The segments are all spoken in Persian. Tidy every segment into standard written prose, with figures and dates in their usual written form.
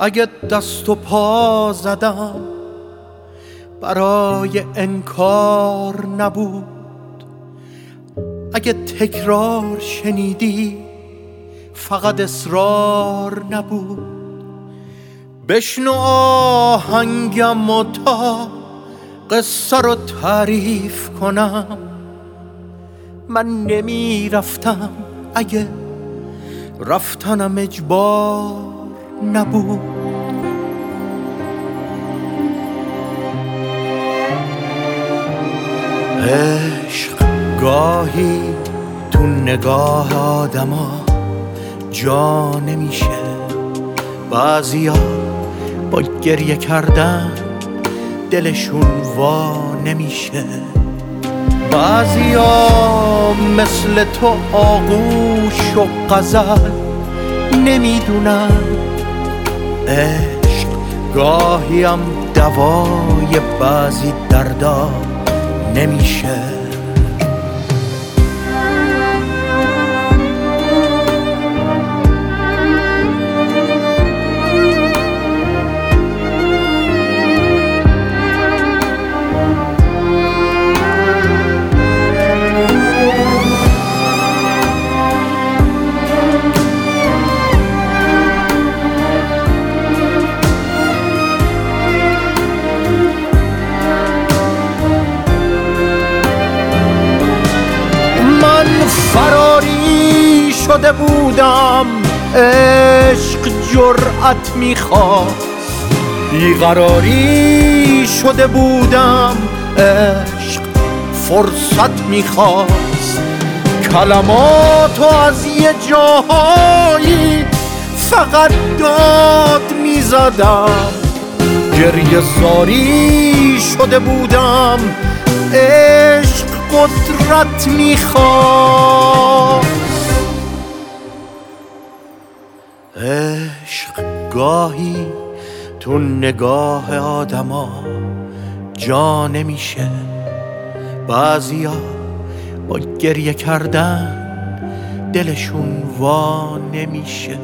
اگه دست و پا زدم برای انکار نبود، اگه تکرار شنیدی فقط اصرار نبود. بشنو آهنگم و تا قصه رو تعریف کنم، من نمی رفتم اگه رفتنم اجبار نبود. عشق گاهی تو نگاه آدما جا نمیشه، بعضیا با گریه کردن دلشون وا نمیشه، بعضیا مثل تو آغوش و غزل نمیدونن. عشق گاهی هم دوای بعضی دردا نمیشه. فراری شده بودم، عشق جرأت میخواست، بیقراری شده بودم، عشق فرصت میخواست. کلماتو از یه جاهایی فقط داد میزدم، گریه زاری شده بودم، عشق قدرت میخواست. عشق گاهی تو نگاه آدما جا نمیشه، بعضیا با گریه کردن دلشون وا نمیشه،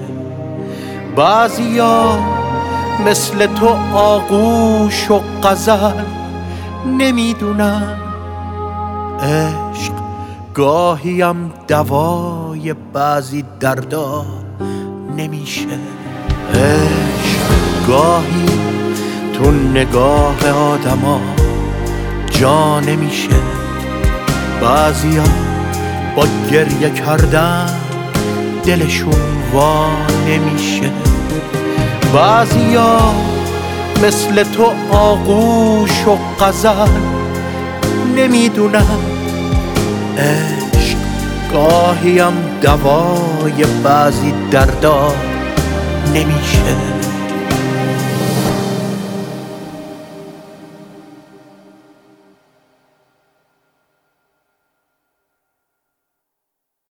بعضیا مثل تو آغوش و غزل نمیدونن. عشق گاهی هم دوای بعضی دردا نمیشه. عشق گاهی تو نگاه آدما جا نمیشه، بعضیا با گریه کردن دلشون وا نمیشه، بعضیا مثل تو آغوش و غزل نمیدونم. عشق گاهی هم دوای بعضی دردا نمیشه.